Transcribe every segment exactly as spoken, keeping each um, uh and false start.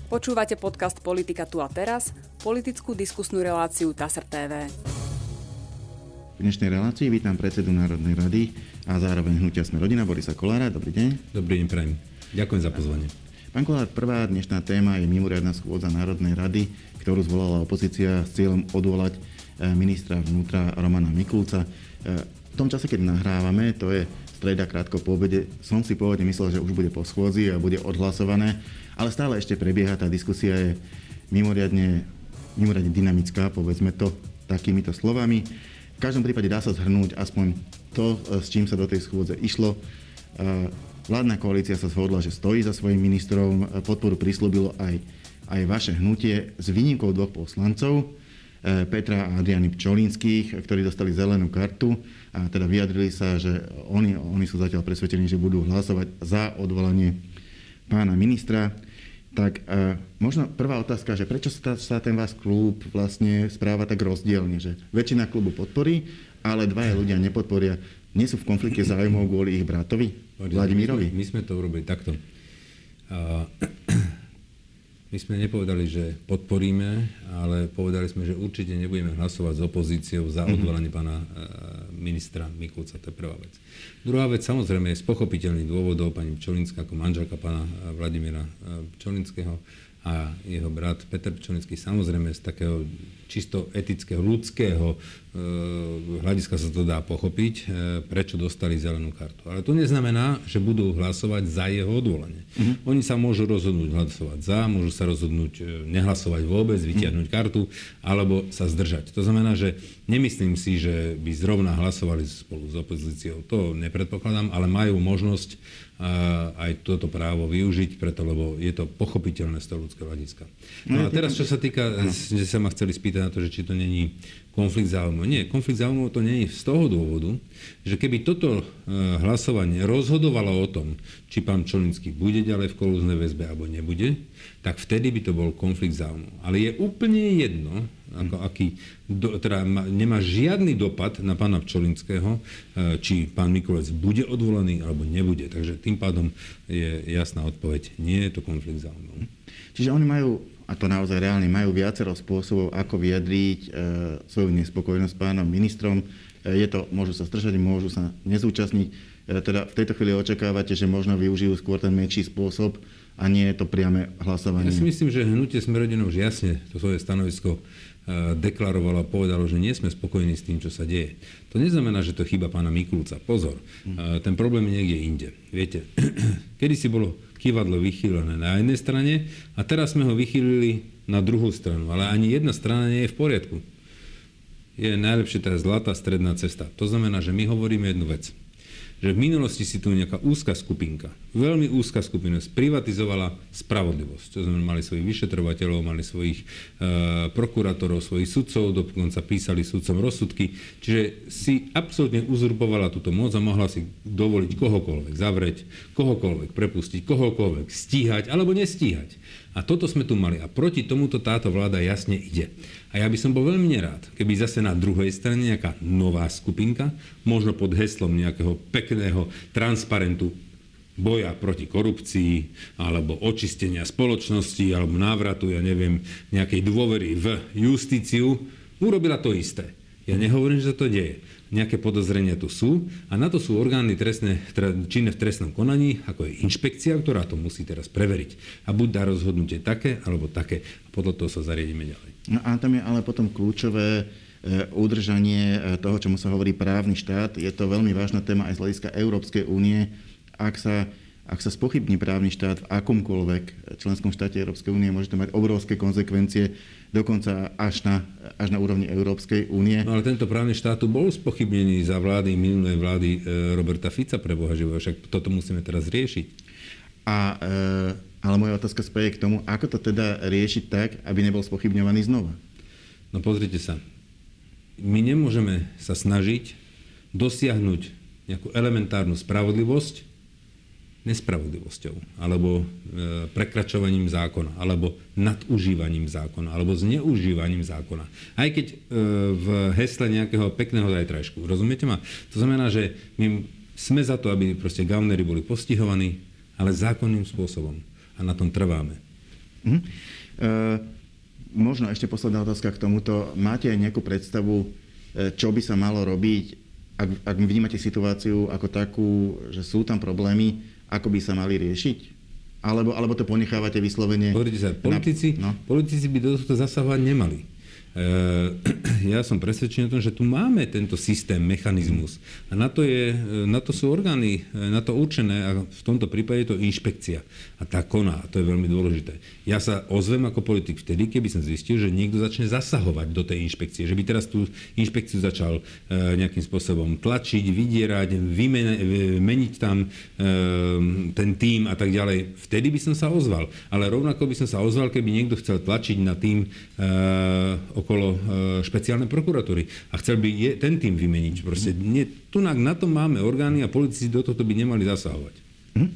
Počúvate podcast Politika tu a teraz, politickú diskusnú reláciu TASR té vé. V dnešnej relácii vítam predsedu Národnej rady a zároveň hnutia Sme rodina Borisa Kollára. Dobrý deň. Dobrý deň, prajem. Ďakujem za pozvanie. Pán Kollár, prvá dnešná téma je mimoriadna schôdza Národnej rady, ktorú zvolala opozícia s cieľom odvolať ministra vnútra Romana Mikulca. V tom čase, keď nahrávame, to je streda krátko po obede, som si pôvodne myslel, že už bude po schôdzi a bude odhlasované, ale stále ešte prebieha, tá diskusia je mimoriadne, mimoriadne dynamická, povedzme to takýmito slovami. V každom prípade dá sa zhrnúť aspoň to, s čím sa do tej schôdze išlo. Vládna koalícia sa zhodla, že stojí za svojím ministrom, podporu prislúbilo aj, aj vaše hnutie s výnimkou dvoch poslancov, Petra a Adriany Pčolinských, ktorí dostali zelenú kartu a teda vyjadrili sa, že oni, oni sú zatiaľ presvedčení, že budú hlasovať za odvolanie pána ministra. Tak e, možno prvá otázka, že prečo sa, sa ten váš klub vlastne správa tak rozdielne, že väčšina klubu podporí, ale dvaja ľudia nepodporia. Nie sú v konflikte záujmov kvôli ich bratovi, Vladimírovi? My sme, my sme to urobili takto. A, my sme nepovedali, že podporíme, ale povedali sme, že určite nebudeme hlasovať s opozíciou za odvolanie pána ministra Mikulca. To je prvá vec. Druhá vec, samozrejme, je z pochopiteľných dôvodov pani Pčolinská ako manželka pána Vladimíra Pčolinského a jeho brat Peter Pčolinský, samozrejme z takého čisto etického, ľudského e, hľadiska sa to dá pochopiť, e, prečo dostali zelenú kartu. Ale to neznamená, že budú hlasovať za jeho odvolanie. Mm-hmm. Oni sa môžu rozhodnúť hlasovať za, môžu sa rozhodnúť e, nehlasovať vôbec, vytiahnuť mm-hmm. kartu, alebo sa zdržať. To znamená, že nemyslím si, že by zrovna hlasovali spolu s opozíciou. To nepredpokladám, ale majú možnosť a aj toto právo využiť, preto, lebo je to pochopiteľné z toho ľudského hľadiska. No a teraz, čo sa týka, že sa ma chceli spýtať na to, že či to není konflikt záujmov. Nie, konflikt záujmov to nie je z toho dôvodu, že keby toto hlasovanie rozhodovalo o tom, či pán Pčolinský bude ďalej v kolúznej väzbe alebo nebude, tak vtedy by to bol konflikt záujmov. Ale je úplne jedno, ako aký, do, teda nemá žiadny dopad na pána Pčolinského, či pán Mikulec bude odvolaný alebo nebude. Takže tým pádom je jasná odpoveď, nie je to konflikt záujmov. Čiže oni majú, a to naozaj reálne, majú viacero spôsobov, ako vyjadriť e, svoju nespokojnosť s pánom ministrom. E, je to, môžu sa zdržať, môžu sa nezúčastniť. E, teda v tejto chvíli očakávate, že možno využijú skôr ten menší spôsob a nie je to priame hlasovanie. Ja si myslím, že hnutie Sme rodina už jasne to svoje stanovisko deklarovalo a povedalo, že nie sme spokojní s tým, čo sa deje. To neznamená, že to chyba pána Mikulca. Pozor, mm. ten problém je niekde inde. Viete, kedysi bolo kývadlo vychýlené na jednej strane a teraz sme ho vychýlili na druhú stranu, ale ani jedna strana nie je v poriadku. Je najlepšie tá zlatá stredná cesta. To znamená, že my hovoríme jednu vec. Že v minulosti si tu nejaká úzka skupinka, veľmi úzka skupina, sprivatizovala spravodlivosť. To znamená, mali svojich vyšetrovateľov, mali svojich e, prokurátorov, svojich sudcov, dokonca písali sudcom rozsudky. Čiže si absolútne uzurpovala túto moc a mohla si dovoliť kohokoľvek zavrieť, kohokoľvek prepustiť, kohokoľvek stíhať alebo nestíhať. A toto sme tu mali. A proti tomuto táto vláda jasne ide. A ja by som bol veľmi nerád, keby zase na druhej strane nejaká nová skupinka, možno pod heslom nejakého pekného transparentu boja proti korupcii, alebo očistenia spoločnosti, alebo návratu, ja neviem, nejakej dôvery v justíciu, urobila to isté. Ja nehovorím, že sa to deje. Nejaké podozrenia tu sú a na to sú orgány trestné, činné v trestnom konaní, ako je inšpekcia, ktorá to musí teraz preveriť. A buď dá rozhodnutie také, alebo také. A podľa toho sa zariadíme ďalej. No a tam je ale potom kľúčové e, udržanie toho, čomu sa hovorí právny štát. Je to veľmi vážna téma aj z hľadiska Európskej únie. Ak sa Ak sa spochybní právny štát v akomkoľvek členskom štáte Európskej únie, môže to mať obrovské konzekvencie, dokonca až na, až na úrovni Európskej únie. No ale tento právny štát tu bol spochybnený za vlády, minulej vlády e, Roberta Fica, pre Boha živého, však toto musíme teraz riešiť. A, e, ale moja otázka speje k tomu, ako to teda riešiť tak, aby nebol spochybňovaný znova? No pozrite sa, my nemôžeme sa snažiť dosiahnuť nejakú elementárnu spravodlivosť nespravodlivosťou, alebo e, prekračovaním zákona, alebo nadužívaním zákona, alebo zneužívaním zákona. Aj keď e, v hesle nejakého pekného zajtrajšku. Rozumiete ma? To znamená, že my sme za to, aby proste gaunery boli postihovaní, ale zákonným spôsobom. A na tom trváme. Mhm. E, možno ešte posledná otázka k tomuto. Máte aj nejakú predstavu, čo by sa malo robiť, ak, ak vnímate situáciu ako takú, že sú tam problémy, ako by sa mali riešiť? Alebo, alebo to ponechávate vyslovene? Pozrite sa, politici, na... no? politici by do toho zasahovať nemali. Ja som presvedčený o tom, že tu máme tento systém, mechanizmus. A na to, je, na to sú orgány, na to určené, a v tomto prípade je to inšpekcia. A tá koná, a to je veľmi dôležité. Ja sa ozvem ako politik vtedy, keby som zistil, že niekto začne zasahovať do tej inšpekcie. Že by teraz tú inšpekciu začal nejakým spôsobom tlačiť, vydierať, vymeniť tam ten tím a tak ďalej. Vtedy by som sa ozval. Ale rovnako by som sa ozval, keby niekto chcel tlačiť na tým okolo špeciálnej prokuratúry a chcel by je, ten tým vymeniť. Proste nie, tunak na to máme orgány a politici do tohto by nemali zasahovať. Hm.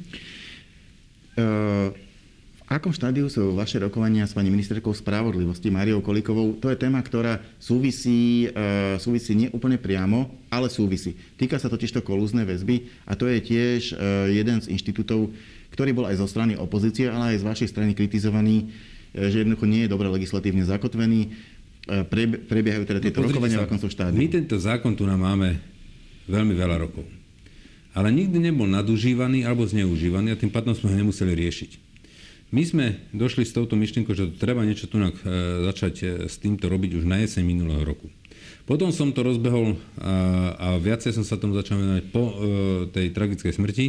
Uh, v akom štádiu sú vaše rokovania s pani ministerkou spravodlivosti Máriou Kolíkovou? To je téma, ktorá súvisí, uh, súvisí nie úplne priamo, ale súvisí. Týka sa totižto kolúznej väzby a to je tiež uh, jeden z inštitútov, ktorý bol aj zo strany opozície, ale aj z vašej strany kritizovaný, že jednoducho nie je dobre legislatívne zakotvený. Prebiehajú teda tieto no, rokovania v akom sú štádiu? My tento zákon tu nám máme veľmi veľa rokov. Ale nikdy nebol nadužívaný alebo zneužívaný a tým pádom sme ho nemuseli riešiť. My sme došli s touto myšlienkou, že treba niečo tu e, začať e, s týmto robiť už na jeseň minulého roku. Potom som to rozbehol a, a viacej som sa tomu začal venovať po e, tej tragickej smrti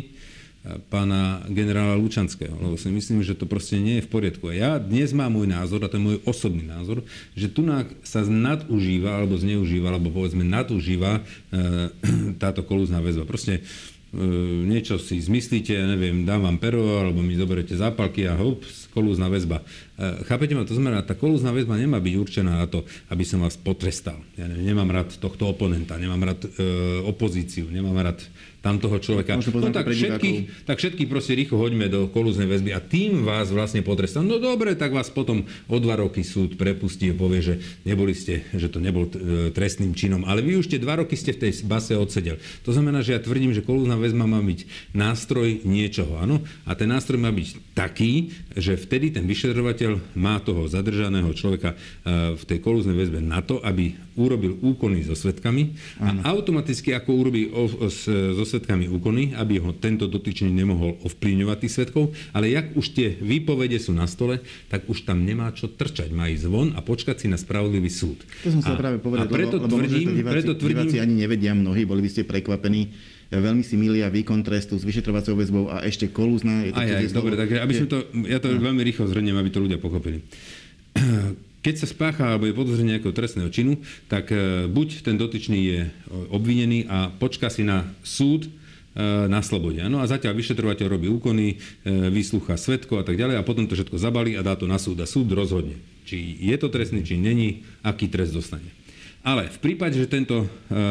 pána generála Lučanského, lebo si myslím, že to proste nie je v poriadku. A ja dnes mám môj názor, a to je môj osobný názor, že tu sa nadužíva, alebo zneužíva, alebo povedzme nadužíva e, táto kolúzna väzba. Proste e, niečo si zmyslíte, ja neviem, dám vám pero, alebo mi zoberete zápalky a hop, kolúzna väzba. E, chápete ma? To znamená, tá kolúzna väzba nemá byť určená na to, aby som vás potrestal. Ja neviem, nemám rád tohto oponenta, nemám rád e, opozíciu, nemám rád tam toho človeka. No tak všetkých, tak všetkých proste rýchlo hoďme do kolúznej väzby a tým vás vlastne potrestam. No dobre, tak vás potom o dva roky súd prepustí a povie, že neboli ste, že to nebol trestným činom, ale vy už tie dva roky ste v tej base odsedel. To znamená, že ja tvrdím, že kolúzna väzba má byť nástroj niečoho, áno? A ten nástroj má byť taký, že vtedy ten vyšetrovateľ má toho zadržaného človeka v tej kolúznej väzbe na to, aby urobil úkony so svedkami a automaticky ako urobí so svedkami úkony, aby ho tento dotyčný nemohol ovplyvňovať tých svedkov, ale jak už tie výpovede sú na stole, tak už tam nemá čo trčať. Má ísť von a počkať si na spravodlivý súd. To som sa práve povedal, a preto lebo, tvrdím, lebo diváci, preto tvrdím, diváci ani nevedia mnohí, boli by ste prekvapení. Veľmi si milia výkon trestu s vyšetrovacou väzbou a ešte kolúzna. Je to aj, aj, dobre, takže aby som to, ja to no. veľmi rýchlo zhrniem, aby to ľudia pochopili. Keď sa spácha alebo je podozrenie nejakého trestného činu, tak buď ten dotyčný je obvinený a počká si na súd na slobode. No a zatiaľ vyšetrovateľ robí úkony, vyslúcha svedkov a tak ďalej a potom to všetko zabalí a dá to na súd a súd rozhodne, či je to trestný čin, není, aký trest dostane. Ale v prípade, že tento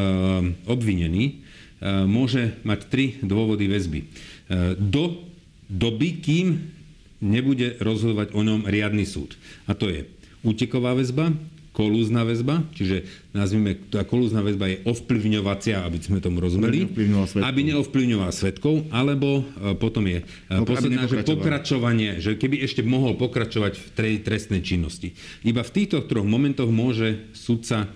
obvinený môže mať tri dôvody väzby. Do doby, kým nebude rozhodovať o ňom riadny súd. A to je úteková väzba, kolúzna väzba, čiže nazvime, tá kolúzna väzba je ovplyvňovacia, aby sme tomu rozumeli, aby neovplyvňovala svedkov, alebo potom je no, posledná, že pokračovanie, že keby ešte mohol pokračovať v tej trestnej činnosti. Iba v týchto troch momentoch môže sudca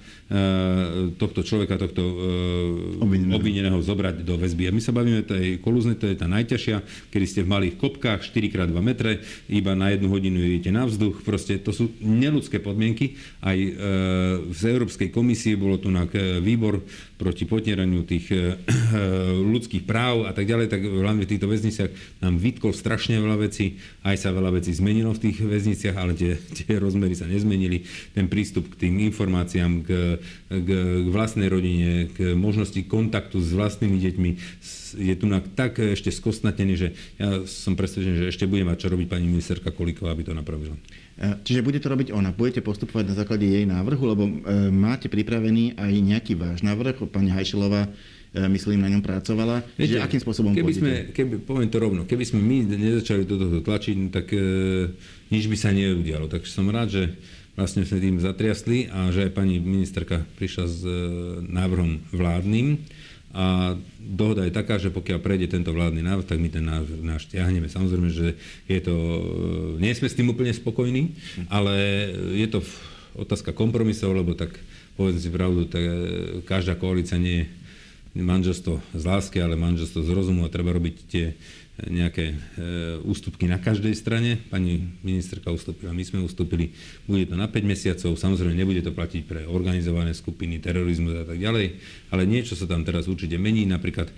tohto človeka, tohto obvineného. obvineného zobrať do väzby. A my sa bavíme o tej kolúznej, to je tá najťažšia, kedy ste v malých kopkách, štyri krát dva metre, iba na jednu hodinu idete na vzduch. Proste to sú neľudské podmienky. Aj v Európskej komisii bolo tu výbor proti potieraniu tých ľudských práv a tak ďalej, tak hlavne v týchto väzniciach nám vytkol strašne veľa vecí, aj sa veľa vecí zmenilo v tých väzniciach, ale tie, tie rozmery sa nezmenili. Ten prístup k tým informáciám, k K, k vlastnej rodine, k možnosti kontaktu s vlastnými deťmi je tu tak ešte skostnatený, že ja som presvedčený, že ešte bude mať čo robiť pani ministerka Kolíková, aby to napravila. Čiže bude to robiť ona. Budete postupovať na základe jej návrhu, lebo e, máte pripravený aj nejaký váš návrh. Pani Hajšelová, e, myslím, na ňom pracovala. Viete, čiže akým spôsobom keby pôjdete? Sme, keby, poviem to rovno, keby sme my nezačali do toho tlačiť, tak e, nič by sa neudialo. Takže som rád, že vlastne sme tým zatriasli a že aj pani ministerka prišla s návrhom vládnym a dohoda je taká, že pokiaľ prejde tento vládny návrh, tak my ten návrh náš ťahneme. Samozrejme, že je to, nie sme s tým úplne spokojní, ale je to otázka kompromisov, lebo tak povedzme si pravdu, tak každá koalícia nie je manželstvo z lásky, ale manželstvo z rozumu a treba robiť tie nejaké e, ústupky na každej strane. Pani ministerka ustúpila, my sme ustúpili, bude to na päť mesiacov, samozrejme nebude to platiť pre organizované skupiny, terorizmus a tak ďalej, ale niečo sa tam teraz určite mení, napríklad e,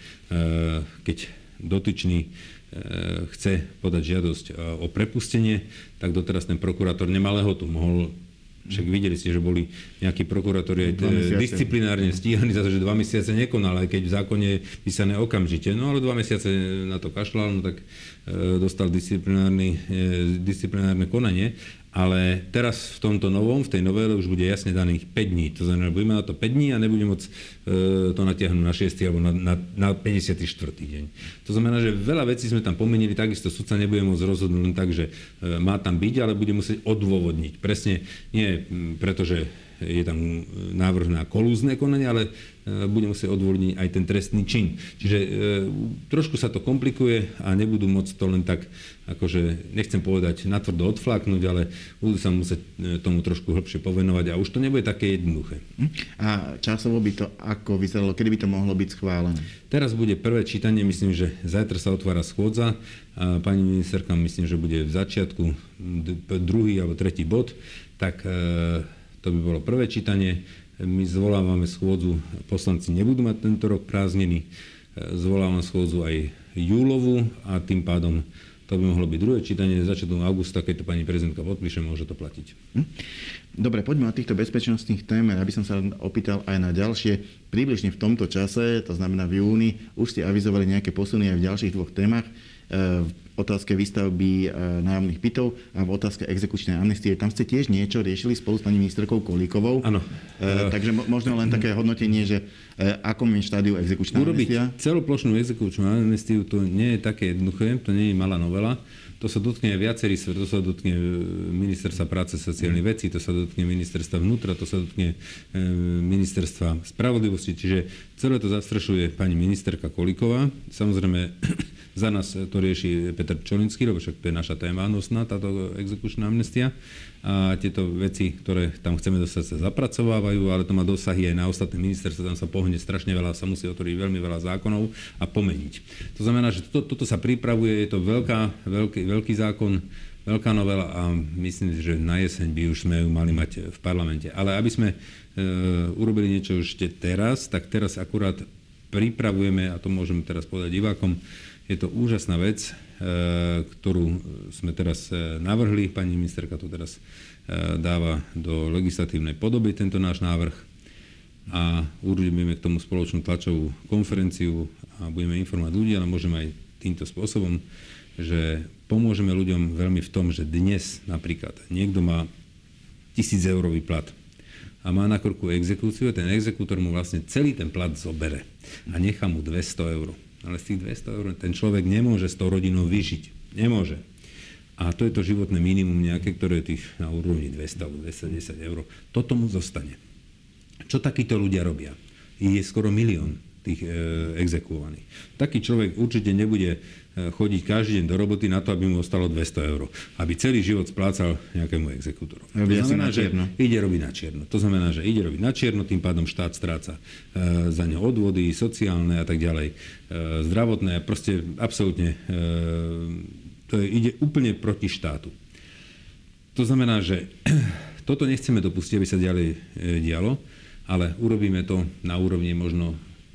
keď dotyčný e, chce podať žiadosť o prepustenie, tak doteraz ten prokurátor nemá lehotu, mohol. Však videli ste, že boli nejakí prokurátori aj disciplinárne stíhaní za to, že dva mesiace nekonal, aj keď v zákone je písané okamžite. No ale dva mesiace na to kašľal, no tak e, dostal disciplinárne, e, disciplinárne konanie. Ale teraz v tomto novom, v tej novele už bude jasne daných päť dní. To znamená, že budeme na to päť dní a nebudeme môcť e, to natiahnuť na šiesty alebo na, na, na päťdesiaty štvrtý deň. To znamená, že veľa vecí sme tam pomenili, takisto sudca nebude môcť rozhodnúť len tak, že e, má tam byť, ale bude musieť odôvodniť. Presne nie preto, že je tam návrh na kolúzne konanie, ale bude musieť odôvodniť aj ten trestný čin. Čiže e, trošku sa to komplikuje a nebudú môcť to len tak, akože nechcem povedať natvrdo odfláknuť, ale budú sa musieť tomu trošku hĺbšie povenovať a už to nebude také jednoduché. A časovo by to ako vyzeralo, kedy by to mohlo byť schválené? Teraz bude prvé čítanie, myslím, že zajtra sa otvára schôdza a pani ministerka myslím, že bude v začiatku druhý alebo tretí bod, tak e, to by bolo prvé čítanie. My zvolávame schôdzu, poslanci nebudú mať tento rok prázdniny, zvolávame schôdzu aj júlovú a tým pádom to by mohlo byť druhé čítanie. Začiatkom augusta, keď to pani prezidentka podpíše, môže to platiť. Dobre, poďme od týchto bezpečnostných tém. Ja by som sa opýtal aj na ďalšie. Približne v tomto čase, to znamená v júni, už ste avizovali nejaké posuny aj v ďalších dvoch témach. V otázke výstavby nájomných bytov a v otázke exekučnej amnestie. Tam ste tiež niečo riešili spolu s pani ministerkou Kolíkovou. Áno. E, takže možno len také hodnotenie, že e, akom je štádiu exekučná Urobiť amnestia? celoplošnú exekučnú amnestiu to nie je také jednoduché, to nie je malá novela. To sa dotkne viacerých, to sa dotkne ministerstva práce sociálnych vecí, to sa dotkne ministerstva vnútra, to sa dotkne ministerstva spravodlivosti, čiže celé to zastrešuje pani ministerka Kolíková. Samozrejme, za nás to rieši Peter Pčolinský, lebo však to je naša téma nosná, táto exekučná amnestia. A tieto veci, ktoré tam chceme dostať, sa zapracovávajú, ale to má dosahy aj na ostatné ministerstvo, tam sa pohne strašne veľa, sa musí otvoriť veľmi veľa zákonov a pomeniť. To znamená, že to, toto sa pripravuje, je to veľká, veľký, veľký zákon, veľká novela a myslím, že na jeseň by už sme ju mali mať v parlamente. Ale aby sme e, urobili niečo ešte teraz, tak teraz akurát pripravujeme, a to môžeme teraz povedať divákom, je to úžasná vec, ktorú sme teraz navrhli. Pani ministerka tu teraz dáva do legislatívnej podoby tento náš návrh a urobíme k tomu spoločnú tlačovú konferenciu a budeme informovať ľudí, ale môžeme aj týmto spôsobom, že pomôžeme ľuďom veľmi v tom, že dnes napríklad niekto má tisíc eurový plat a má na krku exekúciu, ten exekútor mu vlastne celý ten plat zobere a nechá mu dvesto eur. Ale z tých dvesto eur ten človek nemôže s tou rodinou vyžiť. Nemôže. A to je to životné minimum nejaké, ktoré je tých na úrovni dvesto alebo dvestodesať eur. Toto mu zostane. Čo takíto ľudia robia? Je skoro milión tých e, exekuovaných. Taký človek určite nebude chodiť každý deň do roboty na to, aby mu ostalo dvesto eur. Aby celý život splácal nejakému exekútorovi. To znamená, že ide robiť na čierno. To znamená, že ide robiť na čierno, tým pádom štát stráca e, za ňo odvody, sociálne a tak ďalej, e, zdravotné, proste absolútne e, to je, ide úplne proti štátu. To znamená, že toto nechceme dopustiť, aby sa ďalej e, dialo, ale urobíme to na úrovni možno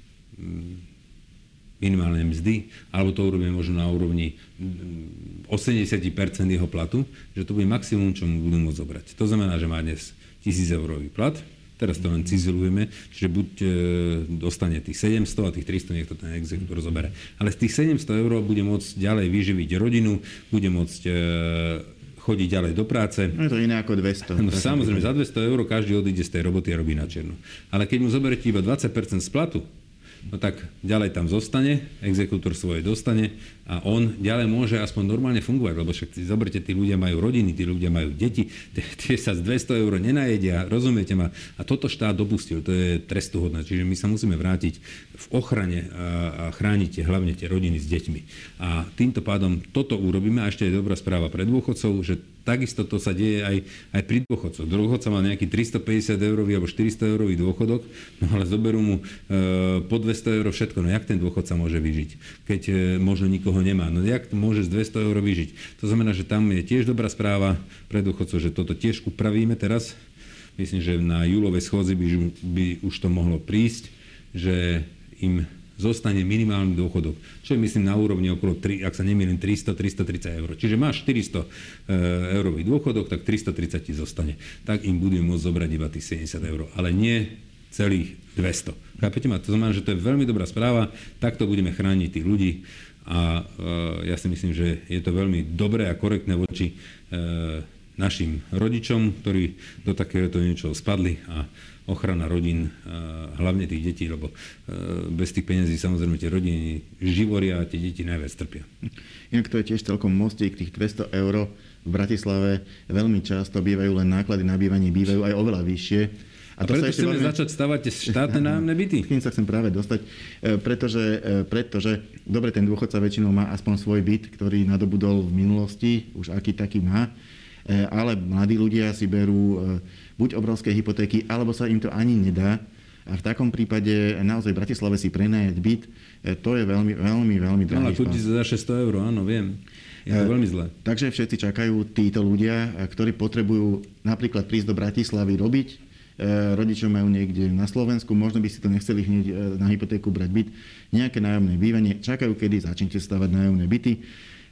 minimálnej mzdy, alebo to urobíme možno na úrovni osemdesiat percent jeho platu, že to bude maximum, čo mu budú môcť zobrať. To znamená, že má dnes tisíc eurový plat, teraz to len cizelujeme, čiže buď e, dostane tých sedemsto a tých tristo, nech to ten exekútor zobere. Ale z tých sedemsto eur bude môcť ďalej vyživiť rodinu, bude môcť e, chodiť ďalej do práce. No je to iné ako dvesto. No, samozrejme, za dvesto eur každý odíde z tej roboty a robí na čierno. Ale keď mu zoberete iba dvadsať percent z platu, no tak ďalej tam zostane, exekútor svoje dostane a on ďalej môže aspoň normálne fungovať, lebo však zoberte, tí ľudia majú rodiny, tí ľudia majú deti, tie sa z dvesto eur nenajedia, rozumiete ma? A toto štát dopustil, to je trestuhodné, čiže my sa musíme vrátiť v ochrane a chrániť hlavne tie rodiny s deťmi. A týmto pádom toto urobíme a ešte je dobrá správa pre dôchodcov, že takisto to sa deje aj, aj pri dôchodcoch. Dôchodca má nejaký tristopäťdesiat eurový alebo štyristo eurový dôchodok, no ale zoberú mu e, po dvesto eur všetko. No jak ten dôchodca môže vyžiť, keď e, možno nikoho nemá? No jak môže z dvesto eur vyžiť? To znamená, že tam je tiež dobrá správa pre dôchodcov, že toto tiež upravíme teraz. Myslím, že na júlovej schôdzi by, by už to mohlo prísť, že im zostane minimálny dôchodok, čo je myslím na úrovni okolo, tri, ak sa nemýlim, tristo až tristotridsať eur. Čiže máš štyristo eurový dôchodok, tak tristotridsať ti zostane. Tak im budeme môcť zobrať iba tých sedemdesiat eur, ale nie celých dvesto. Chápete ma? To znamená, že to je veľmi dobrá správa, takto budeme chrániť tých ľudí a e, ja si myslím, že je to veľmi dobré a korektné voči e, našim rodičom, ktorí do takéhoto niečoho spadli a ochrana rodín, hlavne tých detí, lebo bez tých peniazí samozrejme tie rodiny živoria a tie deti najviac trpia. Inak to je tiež celkom mostík, tých dvesto eur v Bratislave veľmi často bývajú len náklady na bývanie, bývajú aj oveľa vyššie. A, a preto chceme veľmi... začať stavať štátne nájomné byty? K tým sa chcem práve dostať, pretože, pretože dobre, ten dôchodca väčšinou má aspoň svoj byt, ktorý nadobudol v minulosti, už aký taký má, ale mladí ľudia si berú buď obrovské hypotéky, alebo sa im to ani nedá. A v takom prípade naozaj v Bratislave si prenajať byt, to je veľmi, veľmi, veľmi drahý. Ale kúpiť za šesťsto eur, áno, viem. Je to veľmi zlé. Takže všetci čakajú títo ľudia, ktorí potrebujú napríklad prísť do Bratislavy robiť. Rodičia majú niekde na Slovensku, možno by si to nechceli hneď na hypotéku brať byt. Nejaké nájomné bývanie, čakajú, kedy začnete stavať nájomné byty.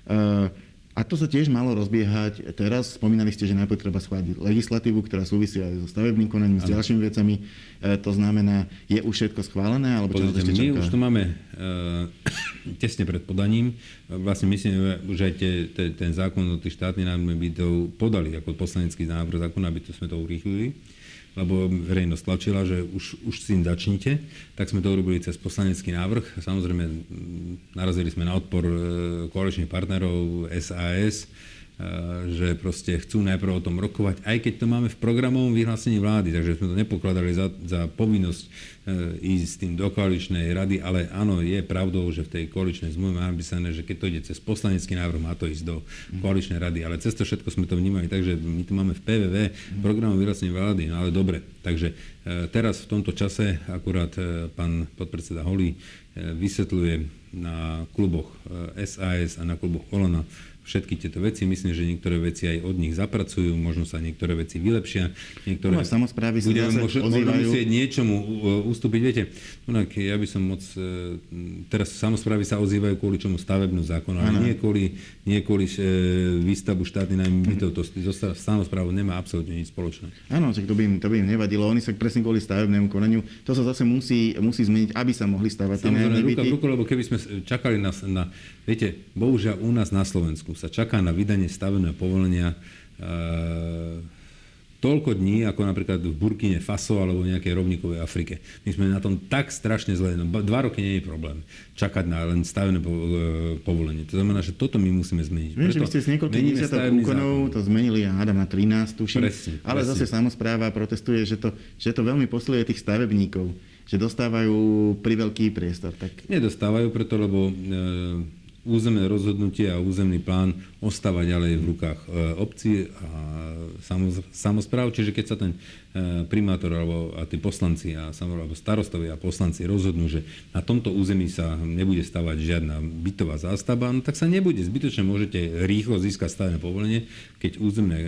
A to sa tiež malo rozbiehať. Teraz spomínali ste, že najprv treba schváliť legislatívu, ktorá súvisí aj so stavebným konaním, s ďalšími vecami. E, to znamená, je už všetko schválené? Alebo čo Pozrite, ešte my čaká? už to máme e, tesne pred podaním. Vlastne myslím, že aj te, te, ten zákon o tých štátnych nájomných bytov podali ako poslanecký návrh zákona, aby to sme to urýchlili, lebo verejnosť tlačila, že už, už s tým začnite, tak sme to urobili cez poslanecký návrh. Samozrejme, narazili sme na odpor koaličných partnerov es a es, že proste chcú najprv o tom rokovať, aj keď to máme v programovom vyhlásení vlády, takže sme to nepokladali za, za povinnosť e, ísť s tým do koaličnej rady, ale áno, je pravdou, že v tej koaličnej zmluve máme napísané, že keď to ide cez poslanecký návrh, má to ísť do koaličnej rady, ale cez to všetko sme to vnímali, takže my to máme v pé vé vé, programovom vyhlásení vlády, no ale dobre, takže e, teraz v tomto čase akurát e, pán podpredseda Holý e, vysvetľuje na kluboch e, es a es a na kluboch Olano všetky tieto veci. Myslím, že niektoré veci aj od nich zapracujú, možno sa niektoré veci vylepšia. Niektoré no, samozprávy sa budeme možno ozývajú. musieť niečomu ustúpiť. Viete, ja by som moc... Teraz samozprávy sa ozývajú kvôli čomu stavebnú zákonu, ale nie kvôli, nie kvôli výstavbu štátnych nájomných bytov. To so samozprávou nemá absolútne nič spoločné. Áno, to by, im, to by im nevadilo. Oni sa presne kvôli stavebnému konaniu. To sa zase musí, musí zmeniť, aby sa mohli stavať tie nájomné byty. Ruka v ruku, lebo keby sme čakali na, na... Viete, bohužiaľ u nás na Slovensku sa čaká na vydanie stavebného povolenia e, toľko dní, ako napríklad v Burkine Faso alebo v nejakej rovníkovej Afrike. My sme na tom tak strašne zle. No, dva roky nie je problém čakať na len stavebné po, e, povolenie. To znamená, že toto my musíme zmeniť. Viem, že vy ste z niekoľkých desiatok úkonov to zmenili, ja hádam na trinásť, tuším. Presne, ale presne. Zase samospráva protestuje, že to, že to veľmi posiluje tých stavebníkov, že dostávajú priveľký priestor. Tak... Nedostávajú preto, lebo e, územné rozhodnutie a územný plán ostáva ďalej v rukách obcí a samospráv. Čiže keď sa ten primátor alebo a tí poslanci a alebo starostovia a poslanci rozhodnú, že na tomto území sa nebude stavať žiadna bytová zástavba, no tak sa nebude. Zbytočne môžete rýchlo získať stavebné povolenie, keď územné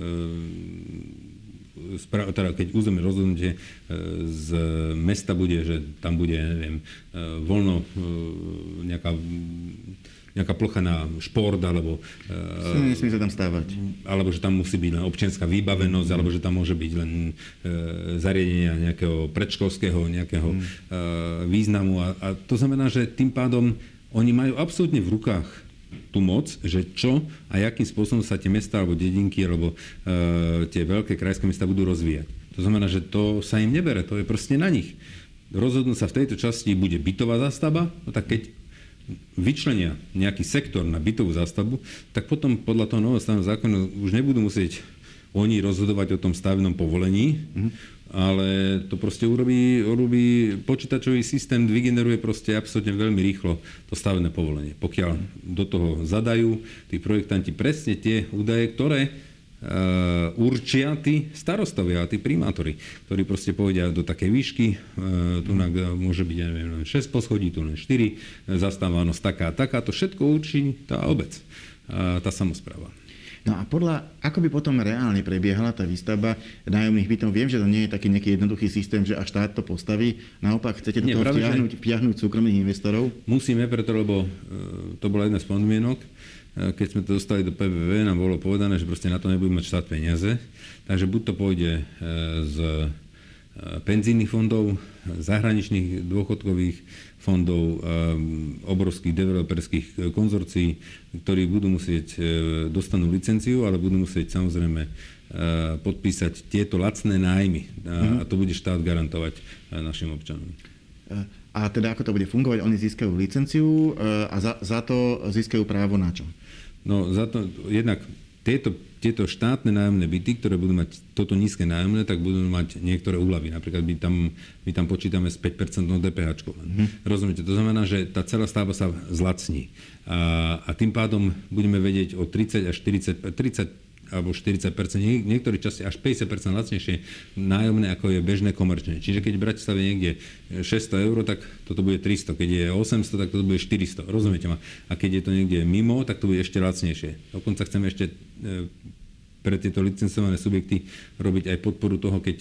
teda keď územné rozhodnutie z mesta bude, že tam bude, neviem, voľno nejaká, nejaká plocha na šport, alebo nesmie sa tam stávať. Alebo že tam musí byť len občianska vybavenosť, mm. alebo že tam môže byť len e, zariadenia nejakého predškolského nejakého mm. e, významu. A, a to znamená, že tým pádom oni majú absolútne v rukách tú moc, že čo a akým spôsobom sa tie mestá alebo dedinky alebo e, tie veľké krajské mestá budú rozvíjať. To znamená, že to sa im nebere, to je proste na nich. Rozhodnú sa v tejto časti bude bytová zástavba, no tak keď vyčlenia nejaký sektor na bytovú zástavbu, tak potom podľa toho nového stavebného zákona už nebudú musieť oni rozhodovať o tom stavebnom povolení, mm. ale to proste urobí, urobí počítačový systém, vygeneruje proste absolútne veľmi rýchlo to stavebné povolenie. Pokiaľ do toho zadajú tí projektanti presne tie údaje, ktoré uh, určia tí starostovia a tí primátori, ktorí proste povedia do takej výšky, uh, tu mm. môže byť, ja neviem, len šesť poschodí, tu len štyri, zastávanosť taká a taká, to všetko určí tá obec, uh, tá samospráva. No a podľa, ako by potom reálne prebiehala tá výstavba nájomných bytov? Viem, že to nie je taký nejaký jednoduchý systém, že až štát to postaví. Naopak, chcete do toho vtiahnuť, vtiahnuť súkromných investorov? Musíme, preto, lebo to bola jedna z podmienok. Keď sme to dostali do pé vé vé, nám bolo povedané, že proste na to nebude mať štát peniaze. Takže buď to pôjde z penzijných fondov, zahraničných dôchodkových fondov, obrovských developerských konzorcií, ktorí budú musieť, dostanú licenciu, ale budú musieť samozrejme podpísať tieto lacné nájmy. A to bude štát garantovať našim občanom. A teda ako to bude fungovať? Oni získajú licenciu a za, za to získajú právo na čo? No za to jednak tieto Tieto štátne nájomné byty, ktoré budú mať toto nízke nájomné, tak budú mať niektoré úľavy. Napríklad my tam, my tam počítame s päť percent dé pé háčkou. Mm-hmm. Rozumiete? To znamená, že tá celá stavba sa zlacní. A, a tým pádom budeme vedieť o tridsať až štyridsať, tridsať alebo štyridsať percent, v niektorých časti až päťdesiat percent lacnejšie nájomné, ako je bežné komerčné. Čiže keď v Bratislave niekde šesťsto eur, tak toto bude tristo. Keď je osemsto, tak toto bude štyristo. Rozumiete ma? A keď je to niekde mimo, tak to bude ešte lacnejšie. Dokonca chceme ešte pre tieto licencované subjekty robiť aj podporu toho, keď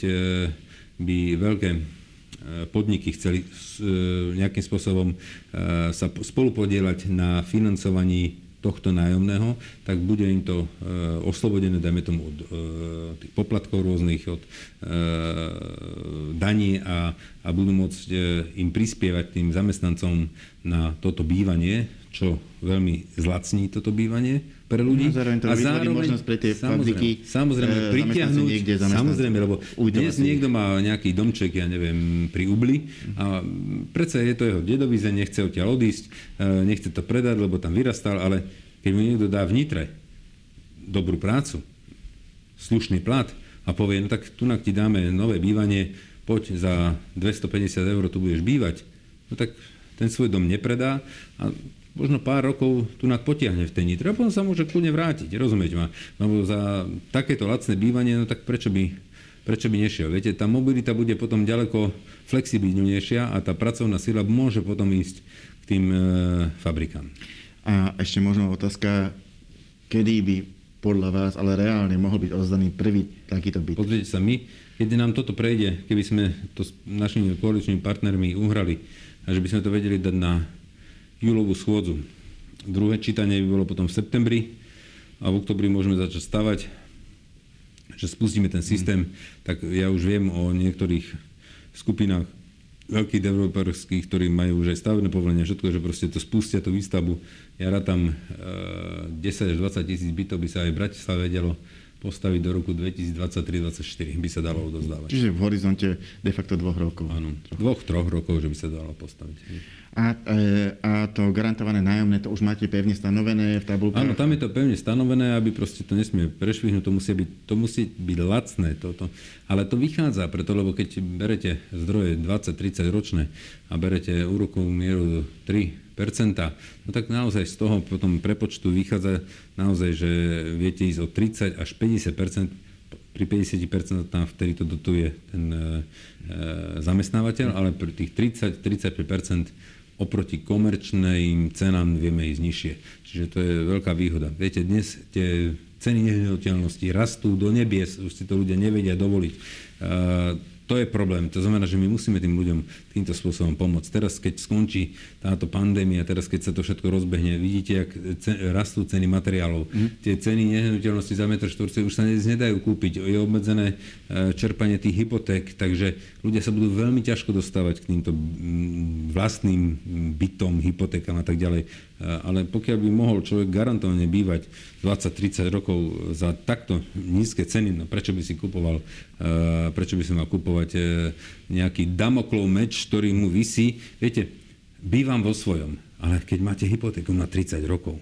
by veľké podniky chceli nejakým spôsobom sa spolupodielať na financovaní tohto nájomného, tak bude im to e, oslobodené, dajme tomu, od e, tých poplatkov rôznych, od e, daní a, a budú môcť e, im prispievať tým zamestnancom na toto bývanie, čo veľmi zlacní toto bývanie pre ľudí. No, zároveň to a zároveň možnosť pre tie fabriky samozrejme, e, pritiahnuť, samozrejme, lebo dnes niekto má nejaký domček, ja neviem, pri Ubli a predsa je to jeho dedovize, nechce odtiaľ odísť, e, nechce to predať, lebo tam vyrastal, ale keď mu niekto dá v Nitre dobrú prácu, slušný plat a povie, no tak tunak ti dáme nové bývanie, poď za dvestopäťdesiat eur tu budeš bývať, no tak ten svoj dom nepredá a možno pár rokov tunak potiahne v tej Nitre a potom sa môže kľudne vrátiť, rozumiete ma? Lebo za takéto lacné bývanie, no tak prečo by, prečo by nešiel? Viete, tá mobilita bude potom ďaleko flexibilnejšia a tá pracovná sila môže potom ísť k tým e, fabrikám. A ešte možno otázka, kedy by podľa vás, ale reálne mohol byť odozdaný prvý takýto byt? Pozrite sa, my, keď nám toto prejde, keby sme to s našimi koaličnými partnermi uhrali, a že by sme to vedeli dať na júlovú schôdzu. Druhé čítanie by bolo potom v septembri a v oktobri môžeme začať stavať, že spustíme ten systém, mm. tak ja už viem o niektorých skupinách veľkých developerských, ktorí majú už aj stavebné povolenie, všetko, že proste to spustia, tú výstavbu. Ja rátam e, desať až dvadsať tisíc bytov by sa aj v Bratislave vedelo postaviť do roku dvetisícdvadsaťtri dvadsaťštyri by sa dalo odozdávať. Čiže v horizonte de facto dvoch rokov. Áno, dvoch, troch rokov, že by sa dalo postaviť. A, a to garantované nájomné, to už máte pevne stanovené v tabulkách? Áno, tam je to pevne stanovené, aby proste to nesmie prešvihnúť, to musí byť, to musí byť lacné toto. Ale to vychádza preto, lebo keď berete zdroje dvadsať tridsať ročné a berete úrokovú mieru tri percentá, no tak naozaj z toho potom prepočtu vychádza naozaj, že viete ísť od tridsať až päťdesiat percent, pri päťdesiat percent tam vtedy to dotuje ten e, zamestnávateľ, ale pri tých tridsať až tridsaťpäť percent oproti komerčným cenám vieme ísť nižšie. Čiže to je veľká výhoda. Viete, dnes tie ceny nehnuteľností rastú do nebies, už si to ľudia nevedia dovoliť. E, To je problém. To znamená, že my musíme tým ľuďom týmto spôsobom pomôcť. Teraz, keď skončí táto pandémia, teraz, keď sa to všetko rozbehne, vidíte, jak rastú ceny materiálov. Mm. Tie ceny nehnuteľnosti za metr štvorcový už sa nedajú kúpiť. Je obmedzené čerpanie tých hypoték, takže ľudia sa budú veľmi ťažko dostávať k týmto vlastným bytom, hypotékam a tak ďalej. Ale pokiaľ by mohol človek garantovane bývať dvadsať tridsať rokov za takto nízke ceny, no prečo by si kupoval, prečo by si mal kupovať nejaký Damoklov meč, ktorý mu visí. Viete, bývam vo svojom. Ale keď máte hypotéku na tridsať rokov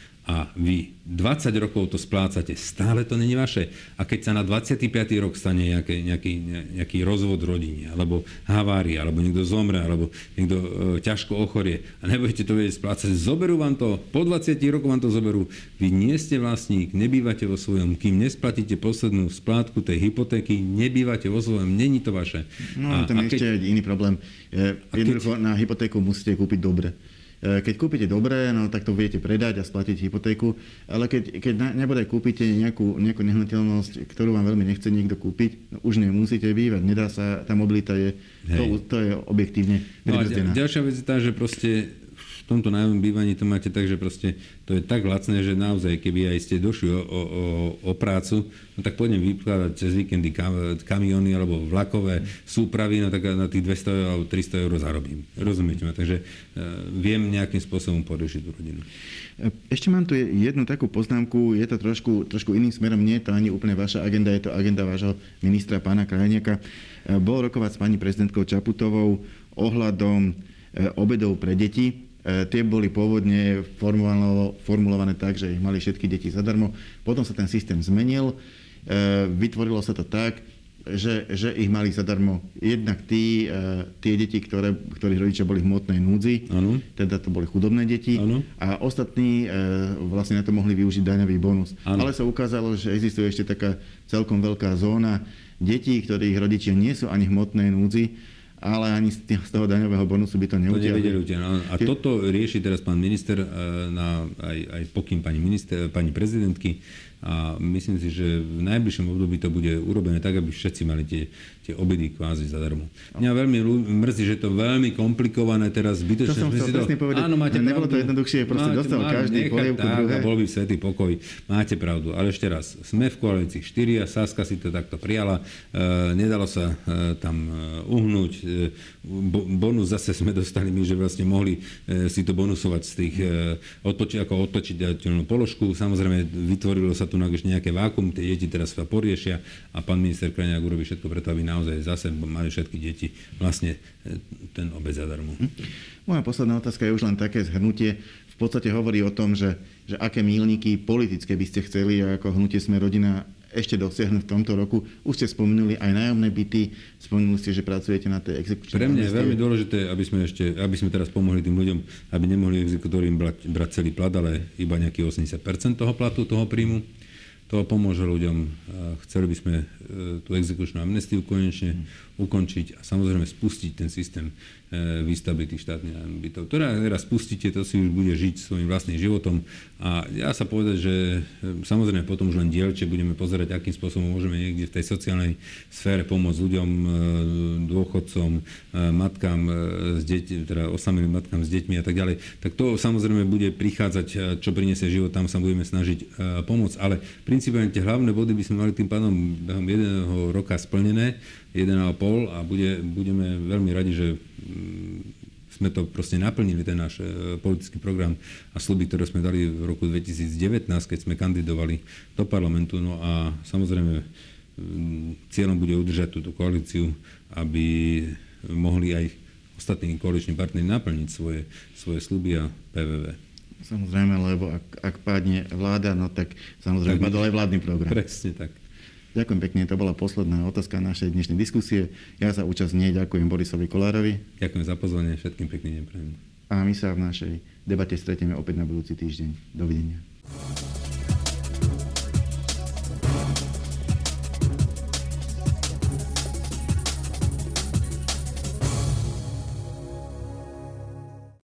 a vy dvadsať rokov to splácate, stále to není vaše. A keď sa na dvadsiaty piaty rok stane nejaký, nejaký, nejaký rozvod v rodine, alebo havária, alebo niekto zomre, alebo niekto e, ťažko ochorie a nebudete to vedieť splácať, zoberú vám to, po dvadsiatich rokoch vám to zoberú. Vy nie ste vlastník, nebývate vo svojom, kým nesplatíte poslednú splátku tej hypotéky, nebývate vo svojom, není to vaše. No a, tam a ešte keď... iný problém. Jednoducho keď... na hypotéku musíte kúpiť dobre. Keď kúpite dobré, no tak to viete predať a splatiť hypotéku, ale keď, keď nebodaj kúpite nejakú, nejakú nehnuteľnosť, ktorú vám veľmi nechce niekto kúpiť, no už nemusíte bývať, nedá sa, tá mobilita je, to, to je objektívne prirodzená. No ďalšia vec je tá, že proste v tomto nájomnom bývaní to máte tak, že proste to je tak lacné, že naozaj, keby aj ste došli o, o, o prácu, no tak pôjdem vykladať cez víkendy kamióny alebo vlakové súpravy, no tak na tých dvesto alebo tristo eur zarobím. Rozumiete ma? Takže uh, viem nejakým spôsobom poriešiť tú rodinu. Ešte mám tu jednu takú poznámku, je to trošku, trošku iným smerom, nie je to ani úplne vaša agenda, je to agenda vášho ministra pána Krajniaka. Bol rokovať s pani prezidentkou Čaputovou ohľadom obedov pre deti. Tie boli pôvodne formulované tak, že ich mali všetky deti zadarmo. Potom sa ten systém zmenil. Vytvorilo sa to tak, že, že ich mali zadarmo jednak tí, tie deti, ktoré, ktorých rodičia boli v hmotnej núdzi, ano. Teda to boli chudobné deti, ano. A ostatní vlastne na to mohli využiť daňový bonus. Ano. Ale sa ukázalo, že existuje ešte taká celkom veľká zóna detí, ktorých rodičia nie sú ani v hmotnej núdzi, ale ani z toho daňového bonusu by to neutiahli. A toto rieši teraz pán minister na, aj, aj pokým pani, minister, pani prezidentky a myslím si, že v najbližšom období to bude urobené tak, aby všetci mali tie, tie obedy kvázi zadarmo. Mňa veľmi mrzí, že to veľmi komplikované teraz zbytočne. To som chcel presne povedať, áno, máte nebolo pravdu, to jednoduchšie, proste máte, dostal máte, každý polievku druhé. A bol by svätý pokoj. Máte pravdu, ale ešte raz, sme v koalícii štyria, Saska si to takto prijala, e, nedalo sa e, tam uhnúť, e, bo, bonus zase sme dostali my, že vlastne mohli e, si to bonusovať z tých e, odpoči, ako odpočítateľnú položku. Samozrejme, vytvorilo sa tu ešte nejaké vákum, tie deti teraz sa poriešia a pán minister Krajniak urobí všetko preto, aby naozaj zase mali všetky deti vlastne ten obed zadarmo. Hm. Moja posledná otázka je už len také zhrnutie. V podstate hovorí o tom, že, že aké míľniky politické by ste chceli ako hnutie Sme rodina ešte dosiahnuť v tomto roku. Už ste spomenuli aj nájomné byty, spomenuli ste, že pracujete na tej exekučnej. Pre mňa je veľmi dôležité, aby sme, ešte, aby sme teraz pomohli tým ľuďom, aby nemohli exekutóri brať, brať celý plat, ale iba nejaký osemdesiat percent toho platu, toho príjmu. To pomôže ľuďom. Chceli by sme tú exekučnú amnestiu konečne ukončiť a samozrejme spustiť ten systém výstavby tých štátnych bytov. To raz spustíte, to si už bude žiť svojím vlastným životom a ja sa povedať, že samozrejme potom už len dielče budeme pozerať, akým spôsobom môžeme niekde v tej sociálnej sfére pomôcť ľuďom, dôchodcom, matkám s deťmi, teda osamelým matkám s deťmi a tak ďalej. Tak to samozrejme bude prichádzať, čo priniesie život, tam sa budeme snažiť pomôcť, ale principiálne tie hlavné body by sme mali tým pádom behom jedného roka splnené, jeden a pol a bude, budeme veľmi radi, že sme to proste naplnili, ten náš politický program a sľuby, ktoré sme dali v roku dvetisícdevätnásť, keď sme kandidovali do parlamentu. No a samozrejme cieľom bude udržať túto koalíciu, aby mohli aj ostatní koaliční partneri naplniť svoje, svoje sľuby a pé vé vé. Samozrejme, lebo ak, ak padne vláda, no tak samozrejme padol aj vládny program. Presne tak. Ďakujem pekne, to bola posledná otázka našej dnešnej diskusie. Ja za účasť nej ďakujem Borisovi Kollárovi. Ďakujem za pozvanie, všetkým pekný deň prajem. A my sa v našej debate stretieme opäť na budúci týždeň. Dovidenia.